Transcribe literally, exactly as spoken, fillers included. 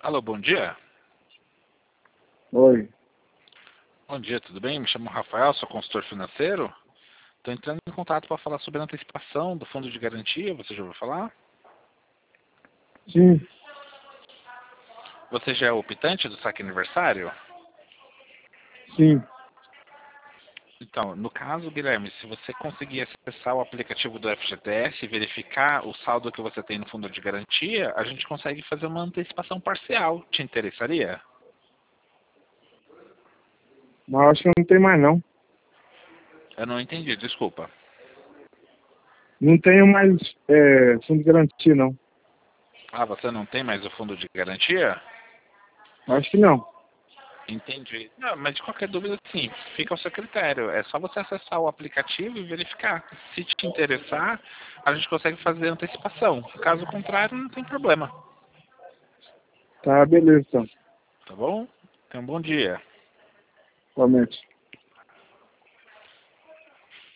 Alô, bom dia. Oi. Bom dia, tudo bem? Me chamo Rafael, sou consultor financeiro. Estou entrando em contato para falar sobre a antecipação do fundo de garantia. Você já ouviu falar? Sim, Você já é o optante do saque aniversário? sim. Então, no caso, Guilherme, se você conseguir acessar o aplicativo do F G T S e verificar o saldo que você tem no fundo de garantia, a gente consegue fazer uma antecipação parcial. Te interessaria? Mas acho que não tem mais não. Eu não entendi, desculpa. Não tenho mais é, fundo de garantia, não. Ah, você não tem mais o fundo de garantia? Acho que não. Entendi. Não, mas de qualquer dúvida, sim, fica ao seu critério. É só você acessar o aplicativo e verificar. Se te interessar, a gente consegue fazer antecipação. Caso contrário, não tem problema. Tá, beleza, então. Tá bom? Tenha um bom dia. Igualmente.